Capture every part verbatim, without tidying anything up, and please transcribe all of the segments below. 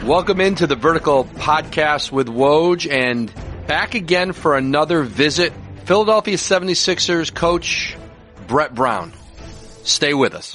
Welcome into the Vertical Podcast with Woj, and back again for another visit. Philadelphia seventy-sixers coach Brett Brown. Stay with us.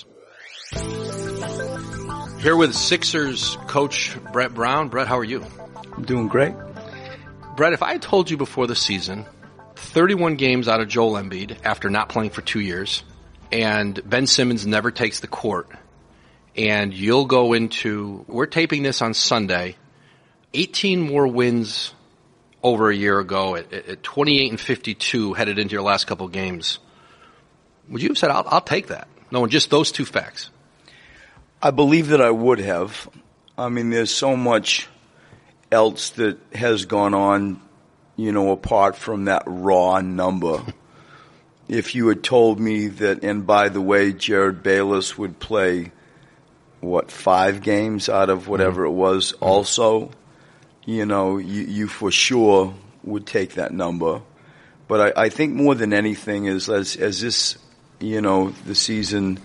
Here with Sixers coach Brett Brown. Brett, how are you? I'm doing great. Brett, if I had told you before the season, thirty-one games out of Joel Embiid after not playing for two years, and Ben Simmons never takes the court, and you'll go into, we're taping this on Sunday, eighteen more wins over a year ago at, at twenty-eight and fifty-two headed into your last couple games. Would you have said, I'll, I'll take that? No, just those two facts. I believe that I would have. I mean, there's so much else that has gone on, you know, apart from that raw number. If you had told me that, and by the way, Jared Bayless would play what, five games out of whatever mm-hmm. it was mm-hmm. also, you know, you, you for sure would take that number. But I, I think more than anything is as, as this, you know, the season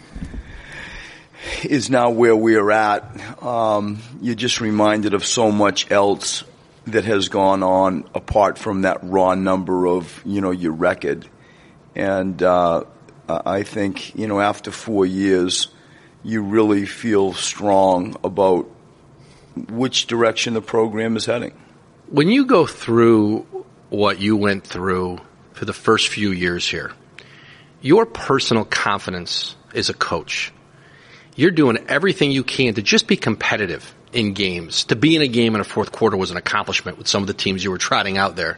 is now where we're at, um, you're just reminded of so much else that has gone on apart from that raw number of, you know, your record. And uh, I think, you know, after four years, you really feel strong about which direction the program is heading. When you go through what you went through for the first few years here, your personal confidence as a coach, you're doing everything you can to just be competitive in games. To be in a game in a fourth quarter was an accomplishment with some of the teams you were trotting out there.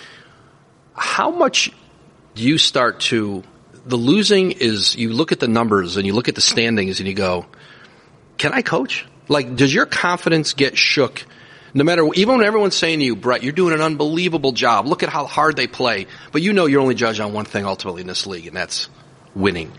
How much do you start to... The losing is, you look at the numbers and you look at the standings and you go, can I coach? Like, does your confidence get shook? No matter, even when everyone's saying to you, Brett, you're doing an unbelievable job. Look at how hard they play. But you know you're only judged on one thing ultimately in this league, and that's winning.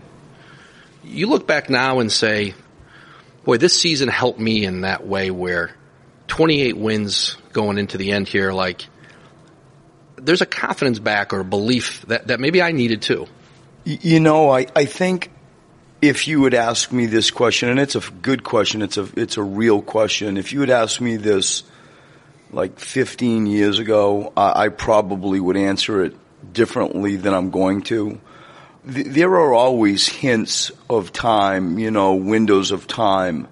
You look back now and say, boy, this season helped me in that way where twenty-eight wins going into the end here, like, there's a confidence back or a belief that, that maybe I needed too. You know, I, I think if you would ask me this question, and it's a good question, it's a it's a real question. If you would ask me this like fifteen years ago, I, I probably would answer it differently than I'm going to. Th- there are always hints of time, you know, windows of time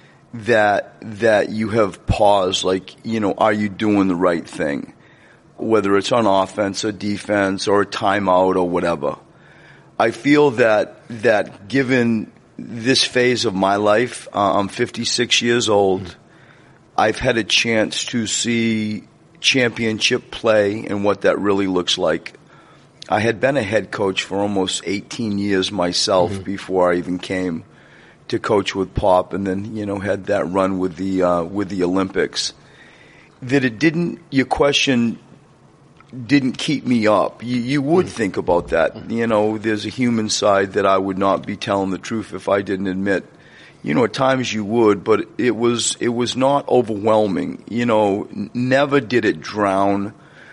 that that you have paused, like, you know, are you doing the right thing? Whether it's on offense or defense or a timeout or whatever. I feel that that given this phase of my life, uh, I'm fifty-six years old, I've had a chance to see championship play and what that really looks like. I had been a head coach for almost eighteen years myself mm-hmm. before I even came to coach with Pop, and then, you know, had that run with the uh, with the Olympics. That it didn't, your question didn't keep me up. You, you would think about that. You know, there's a human side that I would not be telling the truth if I didn't admit. You know, at times you would, but it was it was not overwhelming. You know, never did it drown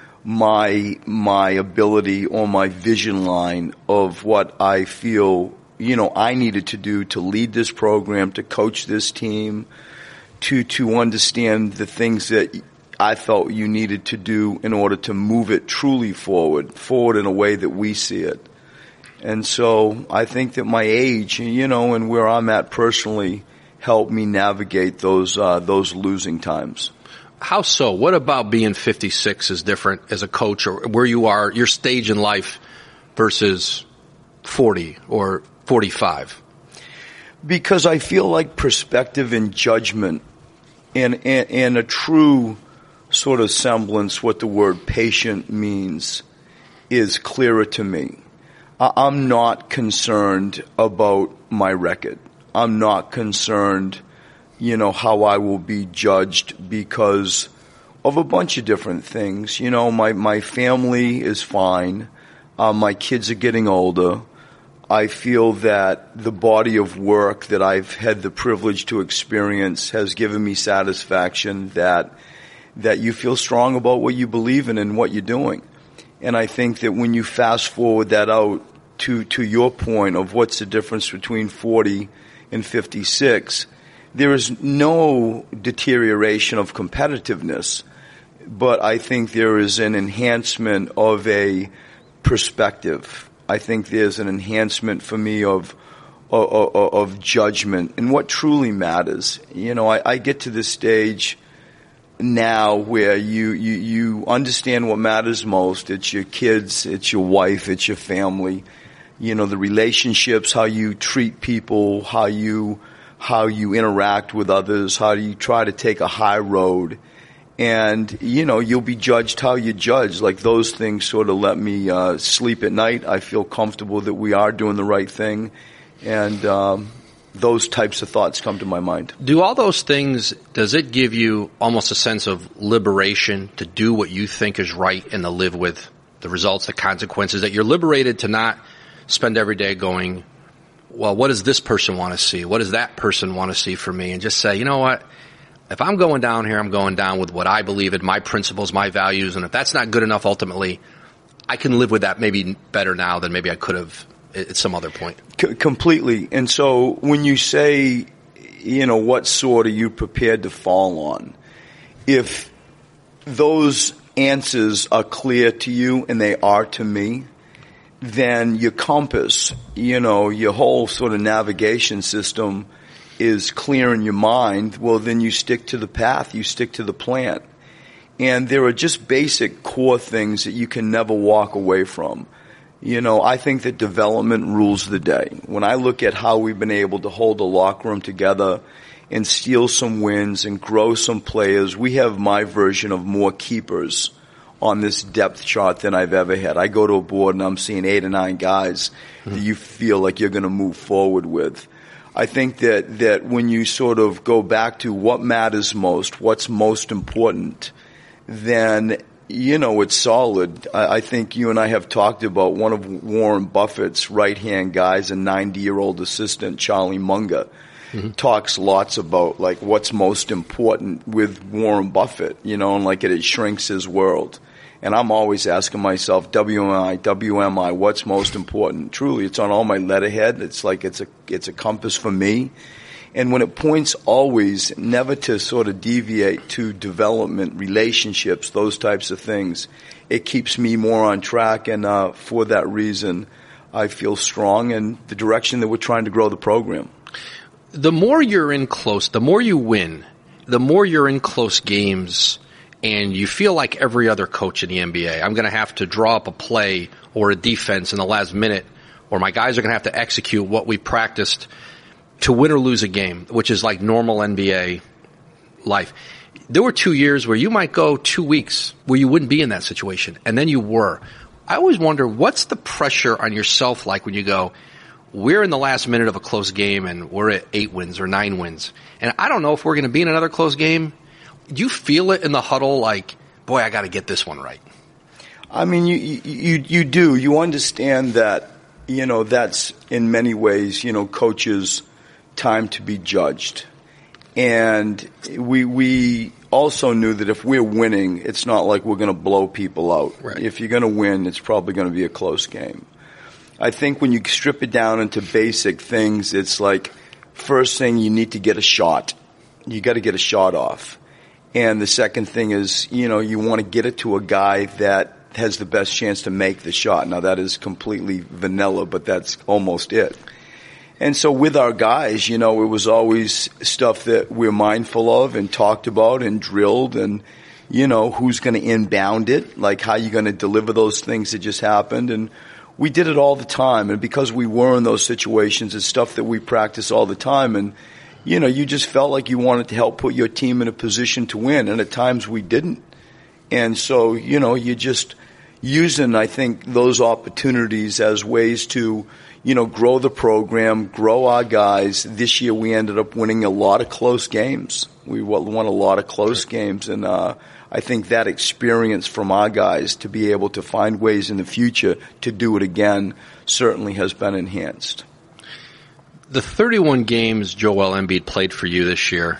my my ability or my vision line of what I feel, you know, I needed to do to lead this program, to coach this team, to to understand the things that I felt you needed to do in order to move it truly forward, forward in a way that we see it. And so I think that my age, you know, and where I'm at personally helped me navigate those uh, those losing times. How so? What about being fifty-six is different as a coach, or where you are, your stage in life versus forty or forty-five? Because I feel like perspective and judgment and, and, and a true sort of semblance what the word patient means is clearer to me. I'm not concerned about my record. I'm not concerned, you know, how I will be judged because of a bunch of different things. You know, my, my family is fine. Uh, my kids are getting older. I feel that the body of work that I've had the privilege to experience has given me satisfaction that that you feel strong about what you believe in and what you're doing. And I think that when you fast forward that out to, to your point of what's the difference between forty and fifty-six, there is no deterioration of competitiveness, but I think there is an enhancement of a perspective. I think there's an enhancement for me of of, of, of judgment and what truly matters. You know, I, I get to this stage now where you, you, you understand what matters most. It's your kids, it's your wife, it's your family, you know, the relationships, how you treat people, how you, how you interact with others, how do you try to take a high road. And, you know, you'll be judged how you judge. Like those things sort of let me, uh, sleep at night. I feel comfortable that we are doing the right thing. And, um, those types of thoughts come to my mind. Do all those things, does it give you almost a sense of liberation to do what you think is right and to live with the results, the consequences, that you're liberated to not spend every day going, well, what does this person want to see? What does that person want to see for me? And just say, you know what? If I'm going down here, I'm going down with what I believe in, my principles, my values, and if that's not good enough ultimately, I can live with that maybe better now than maybe I could have at some other point. C- completely. And so when you say, you know, what sword are you prepared to fall on? If those answers are clear to you, and they are to me, then your compass, you know, your whole sort of navigation system is clear in your mind. Well, then you stick to the path, you stick to the plan. And there are just basic core things that you can never walk away from. You know, I think that development rules the day. When I look at how we've been able to hold the locker room together and steal some wins and grow some players, we have my version of more keepers on this depth chart than I've ever had. I go to a board and I'm seeing eight or nine guys mm-hmm. that you feel like you're going to move forward with. I think that, that when you sort of go back to what matters most, what's most important, then you know, it's solid. I, I think you and I have talked about one of Warren Buffett's right-hand guys, a ninety-year-old assistant, Charlie Munger, mm-hmm. talks lots about, like, what's most important with Warren Buffett, you know, and, like, it, it shrinks his world. And I'm always asking myself, W M I, W M I, what's most important? Truly, it's on all my letterhead. It's like it's a it's a compass for me. And when it points always never to sort of deviate to development, relationships, those types of things, it keeps me more on track. And uh, for that reason, I feel strong in the direction that we're trying to grow the program. The more you're in close, the more you win, the more you're in close games, and you feel like every other coach in the N B A. I'm going to have to draw up a play or a defense in the last minute, or my guys are going to have to execute what we practiced to win or lose a game, which is like normal N B A life. There were two years where you might go two weeks where you wouldn't be in that situation, and then you were. I always wonder, what's the pressure on yourself like when you go, we're in the last minute of a close game and we're at eight wins or nine wins, and I don't know if we're going to be in another close game. Do you feel it in the huddle like, boy, I got to get this one right? I mean, you, you, you do. You understand that, you know, that's in many ways, you know, coaches' time to be judged. And we we also knew that if we're winning, it's not like we're going to blow people out. Right. If you're going to win, it's probably going to be a close game. I think when you strip it down into basic things, it's like, first thing, you need to get a shot. You got to get a shot off. And the second thing is, you know, you want to get it to a guy that has the best chance to make the shot. Now, that is completely vanilla, but that's almost it. And so with our guys, you know, it was always stuff that we're mindful of and talked about and drilled, and, you know, who's going to inbound it, like how you're going to deliver those things that just happened. And we did it all the time. And because we were in those situations, it's stuff that we practice all the time. And, you know, you just felt like you wanted to help put your team in a position to win. And at times we didn't. And so, you know, you just using, I think, those opportunities as ways to, you know, grow the program, grow our guys. This year we ended up winning a lot of close games. We won a lot of close games. And uh, I think that experience from our guys to be able to find ways in the future to do it again certainly has been enhanced. The thirty-one games Joel Embiid played for you this year,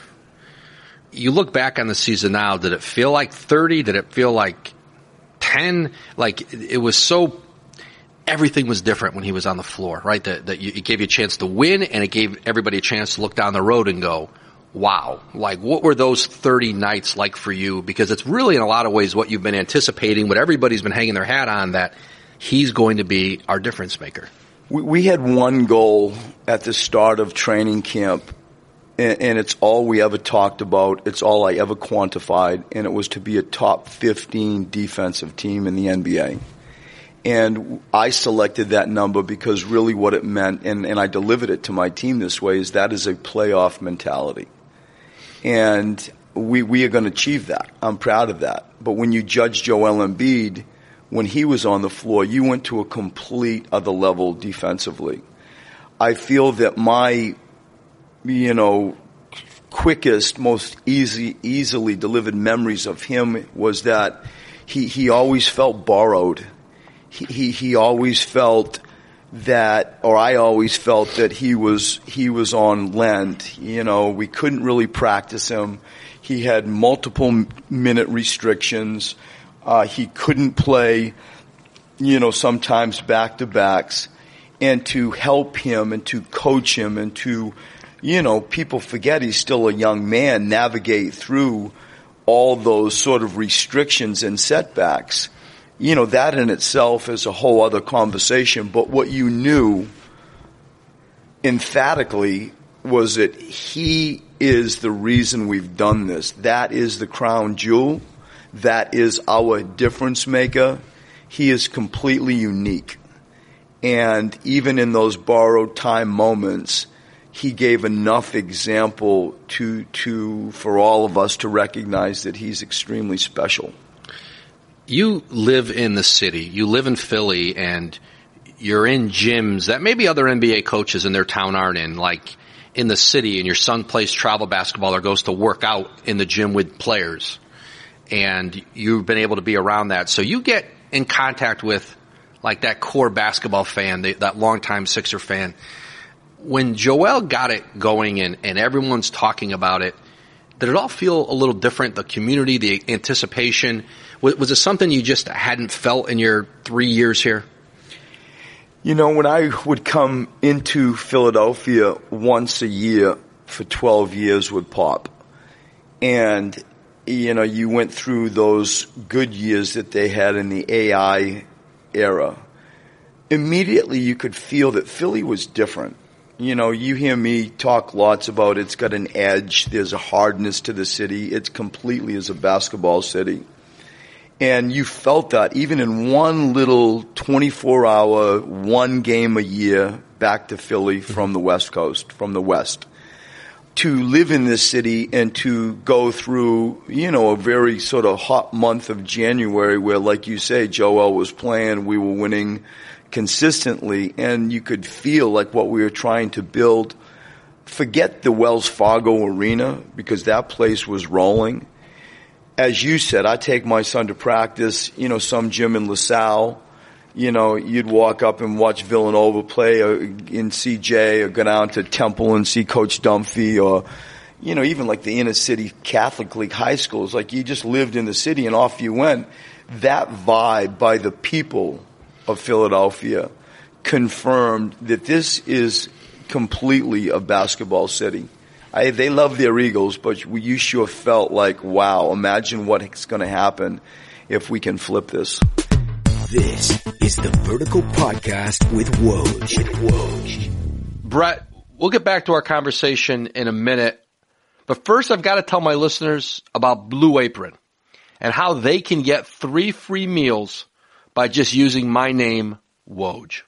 you look back on the season now, did it feel like thirty? Did it feel like ten? Like, it was so, everything was different when he was on the floor, right? That, that you, it gave you a chance to win, and it gave everybody a chance to look down the road and go, wow, like what were those thirty nights like for you? Because it's really in a lot of ways what you've been anticipating, what everybody's been hanging their hat on, that he's going to be our difference maker. We, we had one goal at the start of training camp, and, and it's all we ever talked about. It's all I ever quantified, and it was to be a top fifteen defensive team in the N B A. And I selected that number because really what it meant, and, and I delivered it to my team this way, is that is a playoff mentality. And we we are going to achieve that. I'm proud of that. But when you judge Joel Embiid, when he was on the floor, you went to a complete other level defensively. I feel that my, you know, quickest, most easy, easily delivered memories of him was that he, he always felt borrowed. He, he, he always felt that, or I always felt that he was, he was on lend. You know, we couldn't really practice him. He had multiple minute restrictions. Uh, he couldn't play, you know, sometimes back to backs. And to help him and to coach him and to, you know, people forget he's still a young man, navigate through all those sort of restrictions and setbacks. You know, that in itself is a whole other conversation. But what you knew emphatically was that he is the reason we've done this. That is the crown jewel. That is our difference maker. He is completely unique. And even in those borrowed time moments, he gave enough example to, to, for all of us to recognize that he's extremely special. You live in the city, you live in Philly, and you're in gyms that maybe other N B A coaches in their town aren't in, like in the city, and your son plays travel basketball or goes to work out in the gym with players. And you've been able to be around that. So you get in contact with like that core basketball fan, that longtime Sixer fan. When Joel got it going and, and everyone's talking about it, did it all feel a little different? The community, the anticipation, was, was it something you just hadn't felt in your three years here? You know, when I would come into Philadelphia once a year for twelve years with Pop, and, you know, you went through those good years that they had in the A I era, immediately you could feel that Philly was different. You know, you hear me talk lots about it's got an edge, there's a hardness to the city, it's completely as a basketball city. And you felt that even in one little twenty-four hour, one game a year back to Philly from the West Coast, from the West. To live in this city and to go through, you know, a very sort of hot month of January where, like you say, Joel was playing, we were winning consistently, and you could feel like what we were trying to build. Forget the Wells Fargo Arena, because that place was rolling. As you said, I take my son to practice, you know, some gym in LaSalle. You know, you'd walk up and watch Villanova play or in C J, or go down to Temple and see Coach Dunphy, or, you know, even like the inner city Catholic League high schools. Like, you just lived in the city and off you went. That vibe by the people of Philadelphia confirmed that this is completely a basketball city. I, they love their Eagles, but you sure felt like, wow, imagine what's going to happen if we can flip this. This is the Vertical Podcast with Woj. Woj. Brett, we'll get back to our conversation in a minute, but first I've got to tell my listeners about Blue Apron and how they can get three free meals by just using my name, Woj.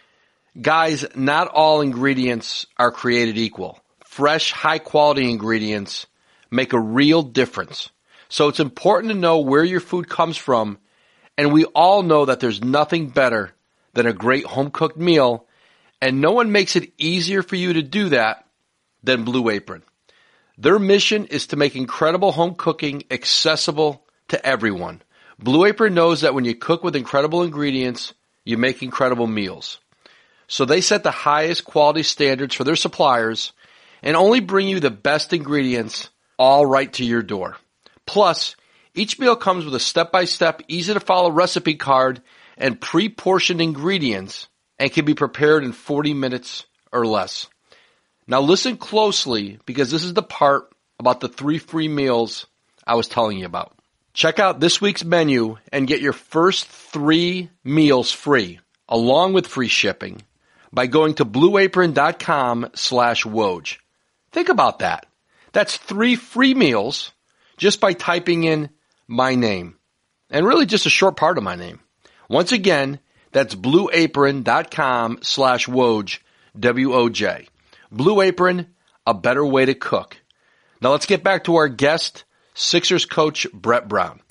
Guys, not all ingredients are created equal. Fresh, high-quality ingredients make a real difference. So it's important to know where your food comes from, and we all know that there's nothing better than a great home-cooked meal, and no one makes it easier for you to do that than Blue Apron. Their mission is to make incredible home cooking accessible to everyone. Blue Apron knows that when you cook with incredible ingredients, you make incredible meals. So they set the highest quality standards for their suppliers and only bring you the best ingredients all right to your door. Plus, each meal comes with a step-by-step, easy-to-follow recipe card and pre-portioned ingredients and can be prepared in forty minutes or less. Now listen closely, because this is the part about the three free meals I was telling you about. Check out this week's menu and get your first three meals free, along with free shipping, by going to blueapron.com slash Woj. Think about that. That's three free meals just by typing in my name, and really just a short part of my name. Once again, that's blueapron.com slash Woj, W O J. Blue Apron, a better way to cook. Now let's get back to our guest, Sixers coach Brett Brown.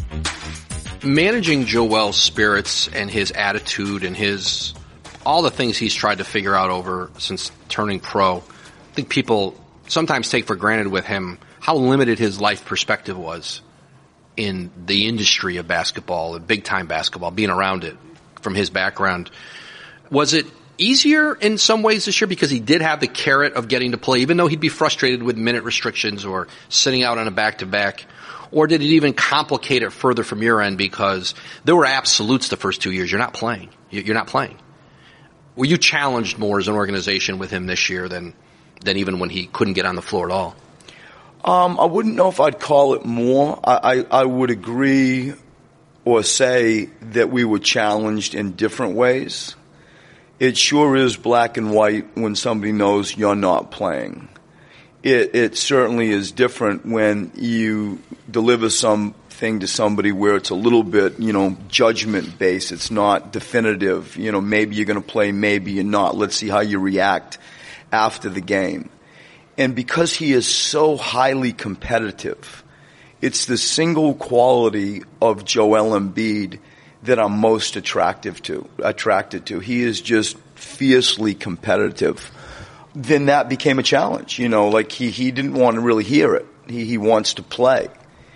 Managing Joel's spirits and his attitude and his all the things he's tried to figure out over since turning pro, I think people sometimes take for granted with him how limited his life perspective was in the industry of basketball, and big-time basketball, being around it from his background. Was it easier in some ways this year because he did have the carrot of getting to play, even though he'd be frustrated with minute restrictions or sitting out on a back-to-back? Or did it even complicate it further from your end because there were absolutes the first two years? You're not playing. You're not playing. Were you challenged more as an organization with him this year than than even when he couldn't get on the floor at all? Um, I wouldn't know if I'd call it more. I, I, I would agree or say that we were challenged in different ways. It sure is black and white when somebody knows you're not playing. It, it certainly is different when you deliver something to somebody where it's a little bit, you know, judgment based. It's not definitive. You know, maybe you're going to play, maybe you're not. Let's see how you react after the game. And because he is so highly competitive, it's the single quality of Joel Embiid that I'm most attractive to, attracted to. He is just fiercely competitive. Then that became a challenge. You know, like he, he didn't want to really hear it. He, he wants to play.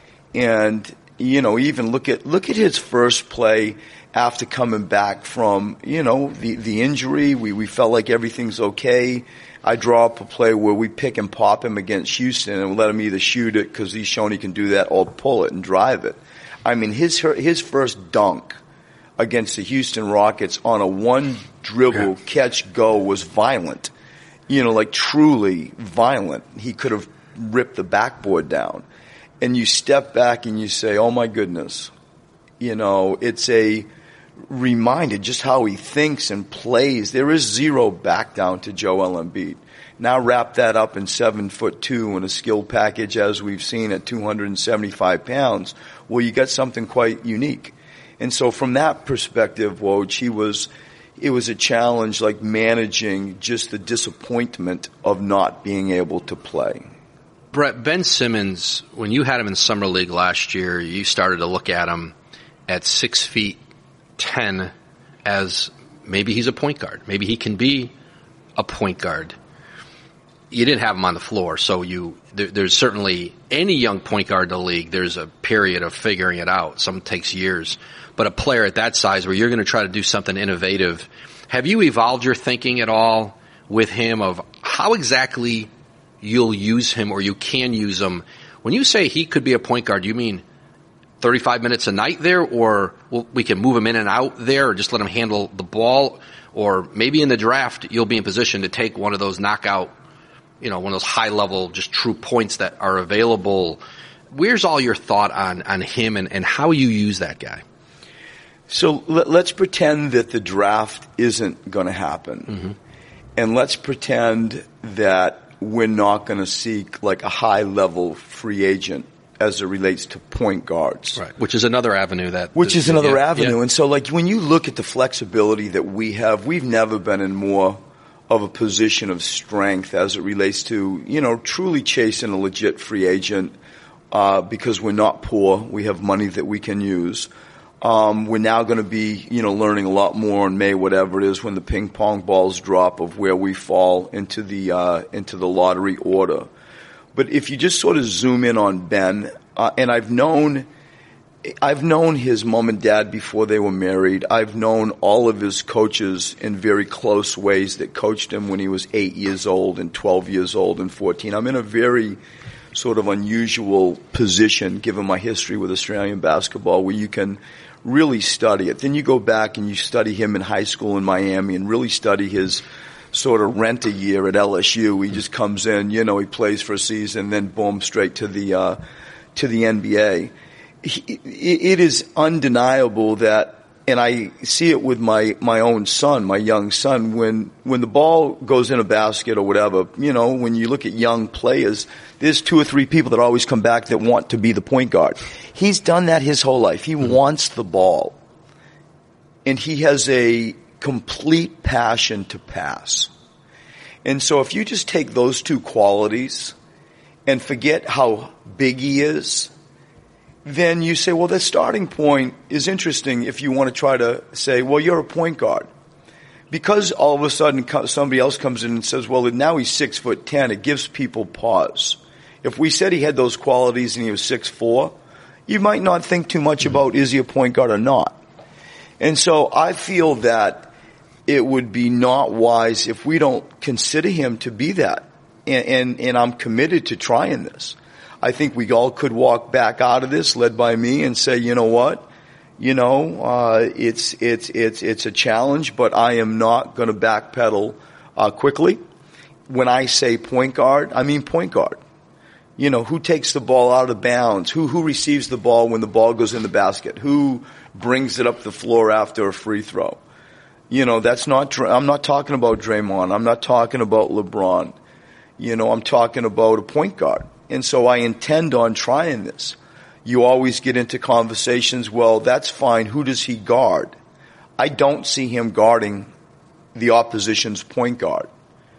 And, you know, even look at, look at his first play after coming back from, you know, the, the injury. We, we felt like everything's okay. I draw up a play where we pick and pop him against Houston and let him either shoot it because he's shown he can do that, or pull it and drive it. I mean, his, his first dunk against the Houston Rockets on a one dribble catch go was violent. You know, like truly violent. He could have ripped the backboard down. And you step back and you say, oh my goodness. You know, it's a reminder just how he thinks and plays. There is zero back down to Joel Embiid. Now wrap that up in seven foot two and a skill package as we've seen at two hundred seventy-five pounds. Well, you got something quite unique. And so from that perspective, Woj, he was, it was a challenge like managing just the disappointment of not being able to play. Brett, Ben Simmons, when you had him in Summer League last year, you started to look at him at six feet ten as maybe he's a point guard. Maybe he can be a point guard. You didn't have him on the floor, so you there, there's certainly any young point guard in the league, there's a period of figuring it out. Some takes years. But a player at that size where you're going to try to do something innovative, have you evolved your thinking at all with him of how exactly you'll use him or you can use him? When you say he could be a point guard, do you mean thirty-five minutes a night there, or well, we can move him in and out there, or just let him handle the ball? Or maybe in the draft you'll be in position to take one of those knockout, you know, one of those high-level, just true points that are available. Where's all your thought on, on him and, and how you use that guy? So let, let's pretend that the draft isn't going to happen. Mm-hmm. And let's pretend that we're not going to seek like a high-level free agent as it relates to point guards. Right, which is another avenue that... Which this, is another yeah, avenue. Yeah. And so like when you look at the flexibility that we have, we've never been in more of a position of strength as it relates to, you know, truly chasing a legit free agent, uh, because we're not poor. We have money that we can use. Um, we're now going to be, you know, learning a lot more in May, whatever it is, when the ping pong balls drop of where we fall into the, uh, into the lottery order. But if you just sort of zoom in on Ben, uh, and I've known, I've known his mom and dad before they were married. I've known all of his coaches in very close ways that coached him when he was eight years old and twelve years old and fourteen. I'm in a very sort of unusual position given my history with Australian basketball where you can really study it. Then you go back and you study him in high school in Miami and really study his sort of rent a year at L S U. He just comes in, you know, he plays for a season, then boom, straight to the uh, to the N B A. He, it is undeniable that, and I see it with my my own son, my young son, when when the ball goes in a basket or whatever, you know, when you look at young players, there's two or three people that always come back that want to be the point guard. He's done that his whole life. He mm-hmm. wants the ball. And he has a complete passion to pass. And so if you just take those two qualities and forget how big he is, then you say, well, the starting point is interesting if you want to try to say, well, you're a point guard. Because all of a sudden somebody else comes in and says, well, now he's six foot ten, it gives people pause. If we said he had those qualities and he was six foot four, you might not think too much about is he a point guard or not. And so I feel that it would be not wise if we don't consider him to be that. And, and, and I'm committed to trying this. I think we all could walk back out of this, led by me, and say, you know what? You know, uh, it's, it's, it's, it's a challenge, but I am not going to backpedal, uh, quickly. When I say point guard, I mean point guard. You know, who takes the ball out of bounds? Who, who receives the ball when the ball goes in the basket? Who brings it up the floor after a free throw? You know, that's not, I'm not talking about Draymond. I'm not talking about LeBron. You know, I'm talking about a point guard. And so I intend on trying this. You always get into conversations, well, that's fine. Who does he guard? I don't see him guarding the opposition's point guard.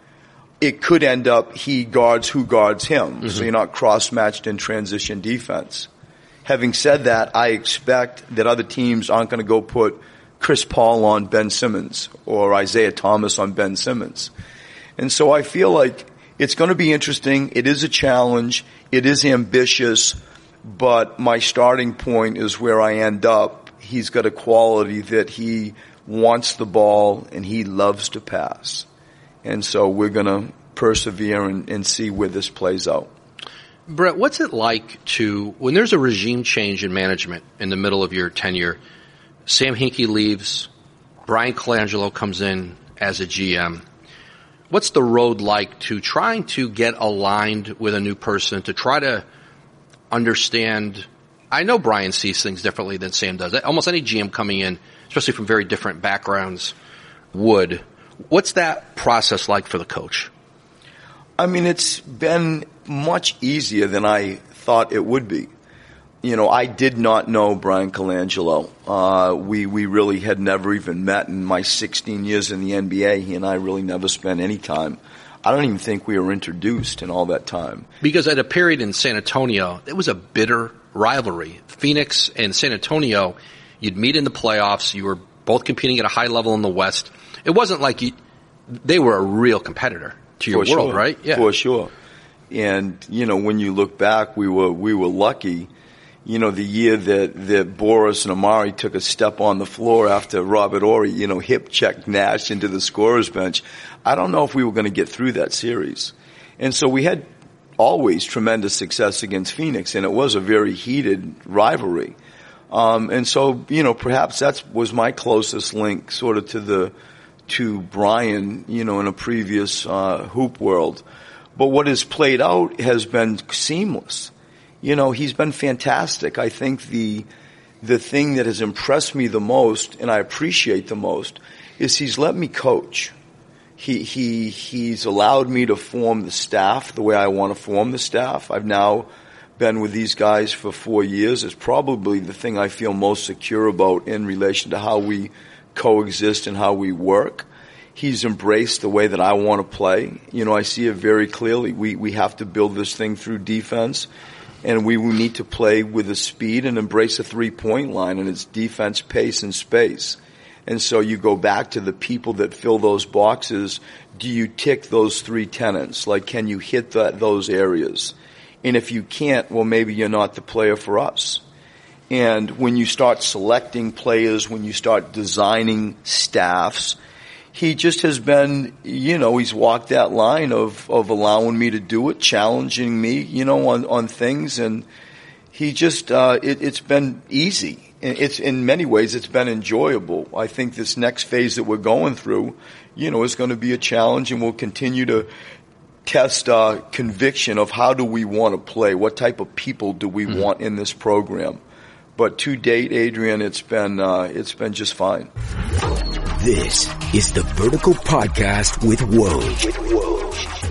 It could end up he guards who guards him. Mm-hmm. So you're not cross-matched in transition defense. Having said that, I expect that other teams aren't going to go put Chris Paul on Ben Simmons or Isaiah Thomas on Ben Simmons. And so I feel like it's going to be interesting. It is a challenge. It is ambitious. But my starting point is where I end up. He's got a quality that he wants the ball and he loves to pass. And so we're going to persevere and, and see where this plays out. Brett, what's it like to, when there's a regime change in management in the middle of your tenure, Sam Hinkie leaves, Brian Colangelo comes in as a G M. What's the road like to trying to get aligned with a new person, to try to understand? I know Brian sees things differently than Sam does. Almost any G M coming in, especially from very different backgrounds, would. What's that process like for the coach? I mean, it's been much easier than I thought it would be. You know, I did not know Brian Colangelo. Uh, we, we really had never even met in my sixteen years in the N B A. He and I really never spent any time. I don't even think we were introduced in all that time. Because at a period in San Antonio, it was a bitter rivalry. Phoenix and San Antonio, you'd meet in the playoffs. You were both competing at a high level in the West. It wasn't like you, they were a real competitor to your For world, sure. right? Yeah. For sure. And, you know, when you look back, we were, we were lucky. You know, the year that, that Boris and Amari took a step on the floor after Robert Horry, you know, hip checked Nash into the scorer's bench. I don't know if we were going to get through that series. And so we had always tremendous success against Phoenix, and it was a very heated rivalry. Um, and so, you know, perhaps that was my closest link sort of to the, to Brian, you know, in a previous, uh, hoop world. But what has played out has been seamless. You know, he's been fantastic. I think the, the thing that has impressed me the most, and I appreciate the most, is he's let me coach. He, he, he's allowed me to form the staff the way I want to form the staff. I've now been with these guys for four years. It's probably the thing I feel most secure about in relation to how we coexist and how we work. He's embraced the way that I want to play. You know, I see it very clearly. We, we have to build this thing through defense. And we need to play with a speed and embrace a three-point line, and it's defense, pace, and space. And so you go back to the people that fill those boxes. Do you tick those three tenets? Like, can you hit that, those areas? And if you can't, well, maybe you're not the player for us. And when you start selecting players, when you start designing staffs, he just has been, you know, he's walked that line of, of allowing me to do it, challenging me, you know, on, on things. And he just, uh, it, it's been easy. it's in many ways it's been enjoyable. I think this next phase that we're going through, you know, is going to be a challenge, and we'll continue to test uh, conviction of how do we want to play, what type of people do we mm-hmm. want in this program. But to date, Adrian, it's been uh, it's been just fine. This is the Vertical Podcast with Woj. With Woj.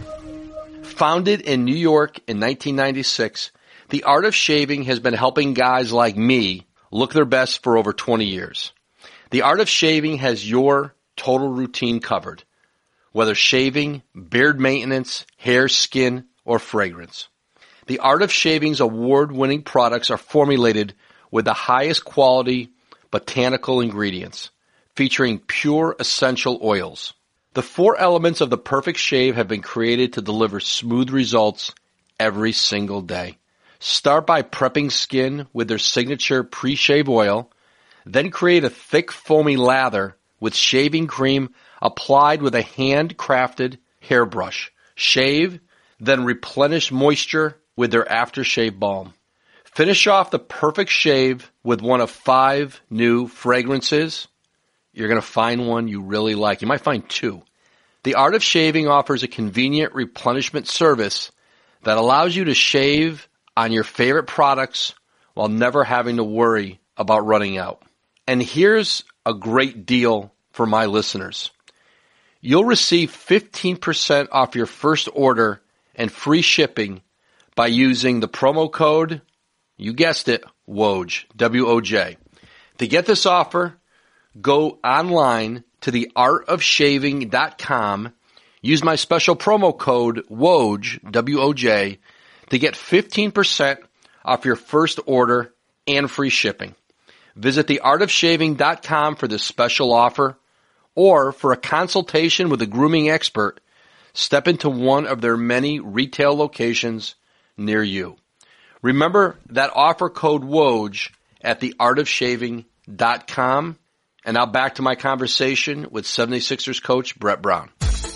Founded in New York in nineteen ninety-six, The Art of Shaving has been helping guys like me look their best for over twenty years. The Art of Shaving has your total routine covered, whether shaving, beard maintenance, hair, skin, or fragrance. The Art of Shaving's award-winning products are formulated with the highest quality botanical ingredients, featuring pure essential oils. The four elements of the perfect shave have been created to deliver smooth results every single day. Start by prepping skin with their signature pre-shave oil, then create a thick foamy lather with shaving cream applied with a handcrafted hairbrush. Shave, then replenish moisture with their aftershave balm. Finish off the perfect shave with one of five new fragrances. You're going to find one you really like. You might find two. The Art of Shaving offers a convenient replenishment service that allows you to shave on your favorite products while never having to worry about running out. And here's a great deal for my listeners. You'll receive fifteen percent off your first order and free shipping by using the promo code, you guessed it, Woj, W O J. To get this offer, go online to the art of shaving dot com, use my special promo code Woj, W O J, to get fifteen percent off your first order and free shipping. Visit the art of shaving dot com for this special offer, or for a consultation with a grooming expert, step into one of their many retail locations near you. Remember that offer code Woj at the art of shaving dot com. And now back to my conversation with seventy-sixers coach Brett Brown.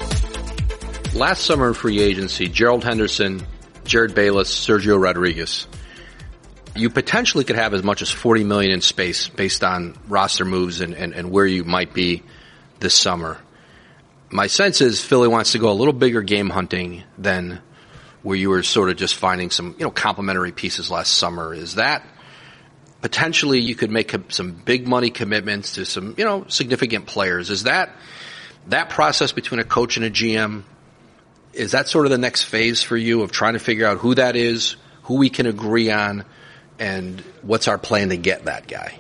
Last summer in free agency, Gerald Henderson, Jared Bayless, Sergio Rodriguez. You potentially could have as much as forty million dollars in space based on roster moves and, and, and where you might be this summer. My sense is Philly wants to go a little bigger game hunting than where you were sort of just finding some, you know, complementary pieces last summer. Is that potentially you could make some big money commitments to some, you know, significant players? Is that that process between a coach and a G M, is that sort of the next phase for you of trying to figure out who that is, who we can agree on, and what's our plan to get that guy?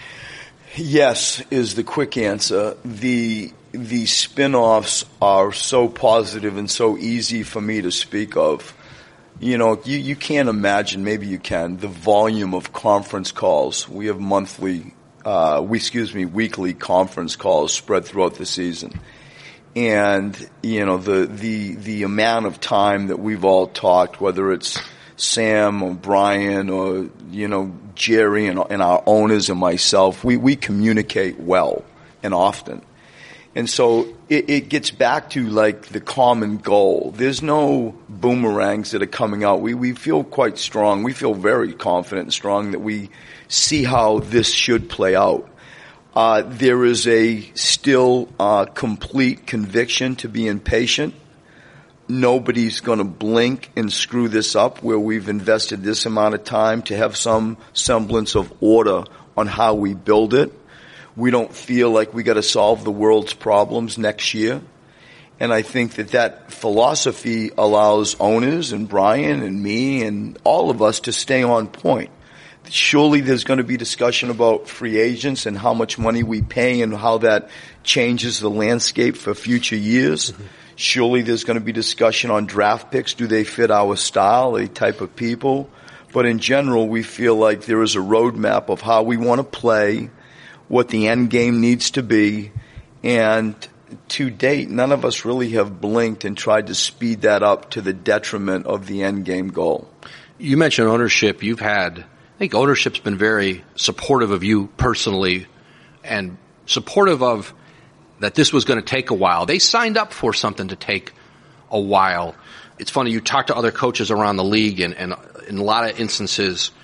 Yes, is the quick answer. The the spin-offs are so positive and so easy for me to speak of. You know, you, you can't imagine, maybe you can, the volume of conference calls. We have monthly, uh, we, excuse me, weekly conference calls spread throughout the season. And, you know, the, the, the amount of time that we've all talked, whether it's Sam or Brian or, you know, Jerry and, and our owners and myself, we, we communicate well and often. And so it, it gets back to like the common goal. There's no boomerangs that are coming out. We, we feel quite strong. We feel very confident and strong that we see how this should play out. Uh, there is a still uh, complete conviction to be impatient. Nobody's going to blink and screw this up where we've invested this amount of time to have some semblance of order on how we build it. We don't feel like we got to solve the world's problems next year. And I think that that philosophy allows owners and Brian and me and all of us to stay on point. Surely there's going to be discussion about free agents and how much money we pay and how that changes the landscape for future years. Mm-hmm. Surely there's going to be discussion on draft picks. Do they fit our style, a type of people? But in general, we feel like there is a roadmap of how we want to play, what the end game needs to be, and to date, none of us really have blinked and tried to speed that up to the detriment of the end game goal. You mentioned ownership. You've had, I think ownership's been very supportive of you personally and supportive of that this was going to take a while. They signed up for something to take a while. It's funny, you talk to other coaches around the league, and, and in a lot of instances,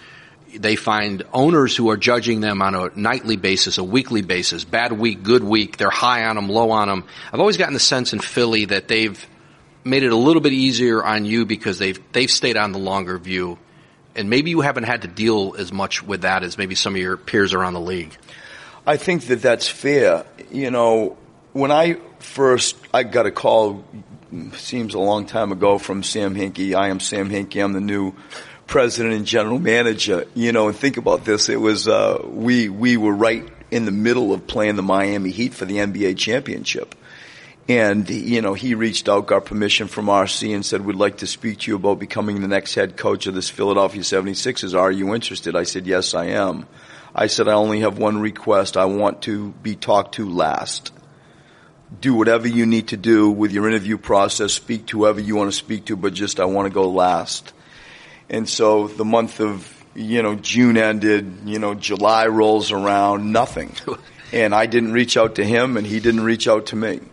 They find owners who are judging them on a nightly basis, a weekly basis, bad week, good week. They're high on them, low on them. I've always gotten the sense in Philly that they've made it a little bit easier on you because they've they've stayed on the longer view. And maybe you haven't had to deal as much with that as maybe some of your peers around the league. I think that that's fair. You know, when I first, I got a call, seems a long time ago, from Sam Hinkie. I am Sam Hinkie. I'm the new president and general manager. You know, and think about this. It was, uh, we, we were right in the middle of playing the Miami Heat for the N B A championship. And, you know, he reached out, got permission from R C and said, we'd like to speak to you about becoming the next head coach of this Philadelphia seventy-sixers. Are you interested? I said, yes, I am. I said, I only have one request. I want to be talked to last. Do whatever you need to do with your interview process. Speak to whoever you want to speak to, but just I want to go last. And so the month of, you know, June ended, you know, July rolls around, nothing. And I didn't reach out to him and he didn't reach out to me.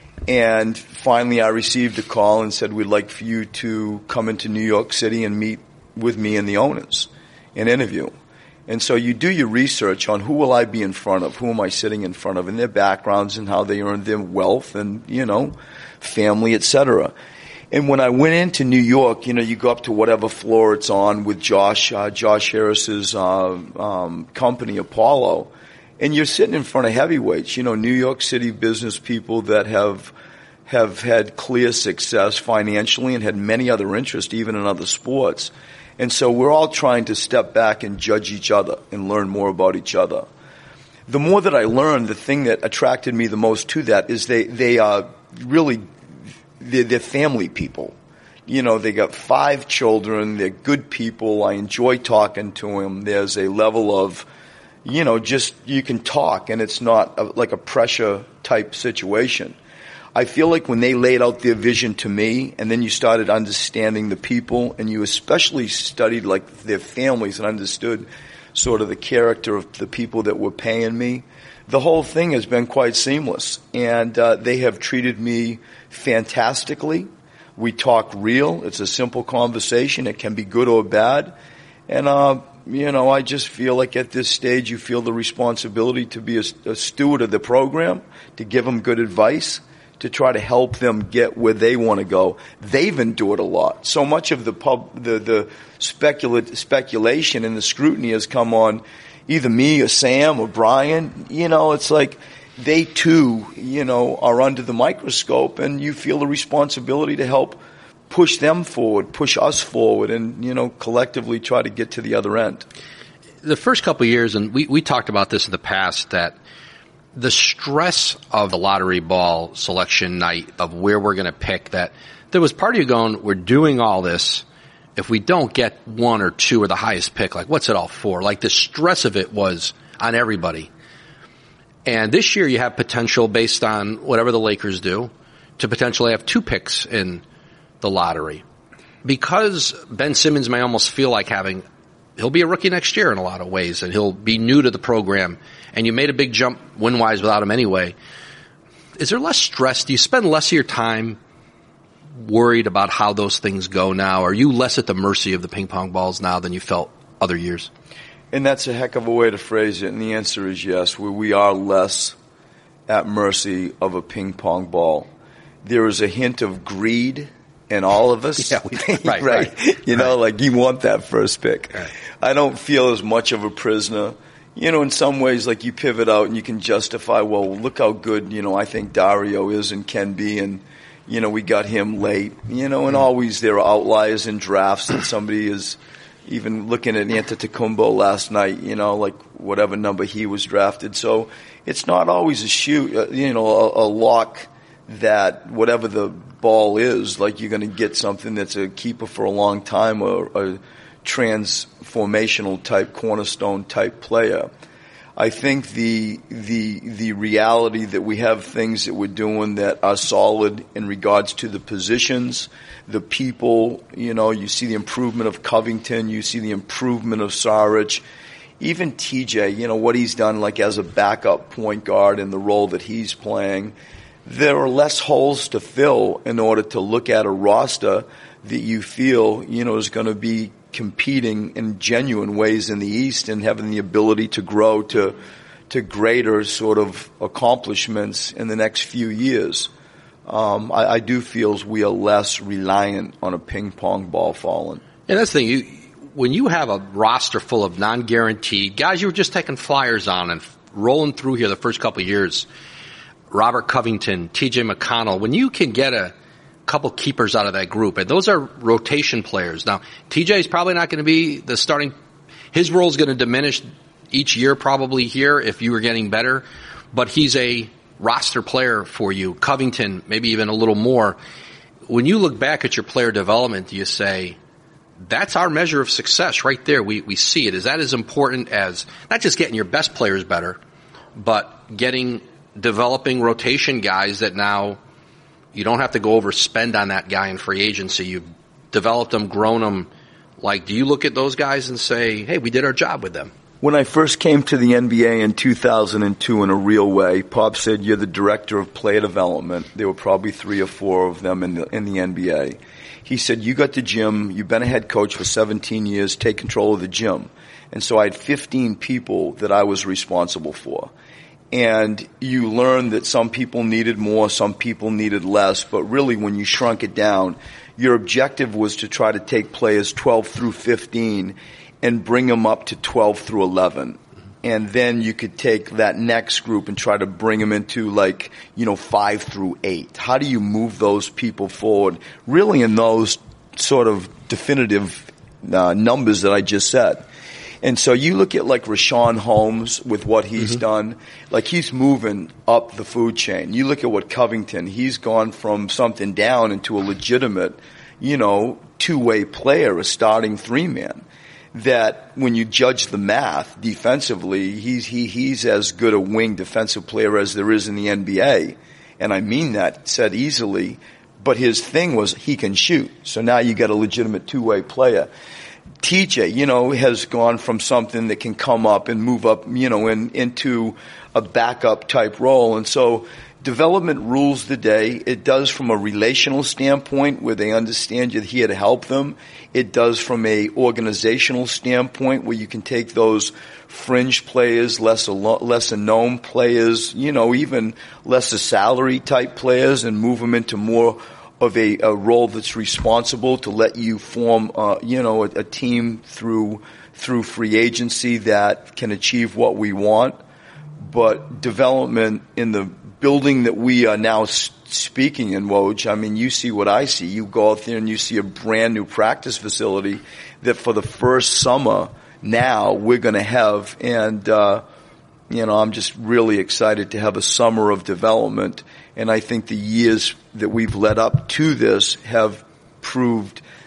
And finally I received a call and said, we'd like for you to come into New York City and meet with me and the owners and interview. And so you do your research on who will I be in front of, who am I sitting in front of, and their backgrounds and how they earned their wealth and, you know, family, et cetera. And when I went into New York, you know, you go up to whatever floor it's on with Josh, uh, Josh Harris's uh, um, company, Apollo. And you're sitting in front of heavyweights, you know, New York City business people that have have had clear success financially and had many other interests, even in other sports. And so we're all trying to step back and judge each other and learn more about each other. The more that I learned, the thing that attracted me the most to that is they, they are really, they're, they're family people. You know, they got five children, they're good people, I enjoy talking to them. There's a level of, you know, just you can talk and it's not a, like a pressure type situation. I feel like when they laid out their vision to me and then you started understanding the people and you especially studied like their families and understood sort of the character of the people that were paying me, the whole thing has been quite seamless. And uh, they have treated me fantastically. We talk real. It's a simple conversation. It can be good or bad. And, uh, you know, I just feel like at this stage you feel the responsibility to be a, a steward of the program, to give them good advice, to try to help them get where they want to go. They've endured a lot. So much of the pub, the, the specula- speculation and the scrutiny has come on either me or Sam or Brian. You know, it's like they too, you know, are under the microscope and you feel the responsibility to help push them forward, push us forward, and, you know, collectively try to get to the other end. The first couple of years, and we, we talked about this in the past, that the stress of the lottery ball selection night of where we're going to pick, that there was part of you going, we're doing all this. If we don't get one or two or the highest pick, like what's it all for? Like the stress of it was on everybody. And this year you have potential based on whatever the Lakers do to potentially have two picks in the lottery. Because Ben Simmons may almost feel like having, he'll be a rookie next year in a lot of ways and he'll be new to the program. And you made a big jump win-wise without him anyway. Is there less stress? Do you spend less of your time worried about how those things go now? Are you less at the mercy of the ping pong balls now than you felt other years? And that's a heck of a way to phrase it. And the answer is yes. We, we are less at mercy of a ping pong ball. There is a hint of greed in all of us. Yeah, we, right, right, right. You know, right. like you want that first pick. Right. I don't feel as much of a prisoner. You know, in some ways, like you pivot out and you can justify, well, look how good, you know, I think Dario is and can be, and, you know, we got him late, you know, and always there are outliers in drafts, and somebody is even looking at Antetokounmpo last night, you know, like whatever number he was drafted. So it's not always a shoot, uh, you know, a, a lock that whatever the ball is, like you're going to get something that's a keeper for a long time or a transformational type, cornerstone type player. I think the the the reality that we have things that we're doing that are solid in regards to the positions, the people, you know, you see the improvement of Covington, you see the improvement of Saric, even T J, you know, what he's done like as a backup point guard in the role that he's playing. There are less holes to fill in order to look at a roster that you feel, you know, is going to be competing in genuine ways in the East and having the ability to grow to to greater sort of accomplishments in the next few years. Um, I, I do feel we are less reliant on a ping pong ball falling. And that's the thing. You, when you have a roster full of non-guaranteed guys, you were just taking flyers on and rolling through here the first couple of years. Robert Covington, T J McConnell. When you can get a couple keepers out of that group, and those are rotation players. Now, T J is probably not going to be the starting. His role is going to diminish each year probably here if you were getting better, but he's a roster player for you. Covington, maybe even a little more. When you look back at your player development, do you say, that's our measure of success right there? We, we see it. Is that as important as not just getting your best players better, but getting, developing rotation guys that now you don't have to go overspend on that guy in free agency. You've developed them, grown them. Like, do you look at those guys and say, hey, we did our job with them? When I first came to the N B A in two thousand two in a real way, Pop said, you're the director of player development. There were probably three or four of them in the, in the N B A. He said, you got the gym, you've been a head coach for seventeen years, take control of the gym. And so I had fifteen people that I was responsible for. And you learned that some people needed more, some people needed less, but really when you shrunk it down, your objective was to try to take players twelve through fifteen and bring them up to twelve through eleven. And then you could take that next group and try to bring them into like, you know, five through eight. How do you move those people forward? Really in those sort of definitive uh, numbers that I just said. And so you look at like Richaun Holmes with what he's mm-hmm. done, like he's moving up the food chain. You look at what Covington, he's gone from something down into a legitimate, you know, two-way player, a starting three-man. That when you judge the math defensively, he's he he's as good a wing defensive player as there is in the N B A. And I mean that said easily, but his thing was he can shoot. So now you got a legitimate two-way player. T J, you know, has gone from something that can come up and move up, you know, in, into a backup type role. And so development rules the day. It does from a relational standpoint where they understand you here to help them. It does from a organizational standpoint where you can take those fringe players, lesser, lesser known players, you know, even lesser salary type players and move them into more of a, a role that's responsible to let you form, uh, you know, a, a team through, through free agency that can achieve what we want. But development in the building that we are now speaking in, Woj, I mean, you see what I see. You go out there and you see a brand new practice facility that for the first summer now we're going to have. And, uh, you know, I'm just really excited to have a summer of development. And I think the years that we've led up to this have proved